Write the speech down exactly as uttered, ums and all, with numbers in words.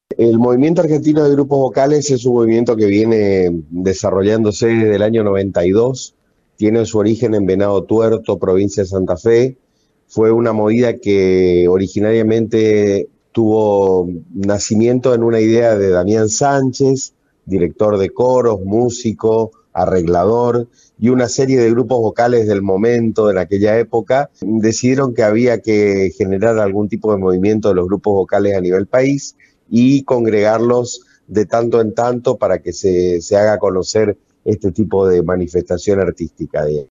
El movimiento argentino de grupos vocales es un movimiento que viene desarrollándose desde el año noventa y dos, tiene su origen en Venado Tuerto, provincia de Santa Fe. Fue una movida que originariamente tuvo nacimiento en una idea de Damián Sánchez, director de coros, músico, arreglador, y una serie de grupos vocales del momento, en aquella época, decidieron que había que generar algún tipo de movimiento de los grupos vocales a nivel país y congregarlos de tanto en tanto para que se, se haga conocer este tipo de manifestación artística.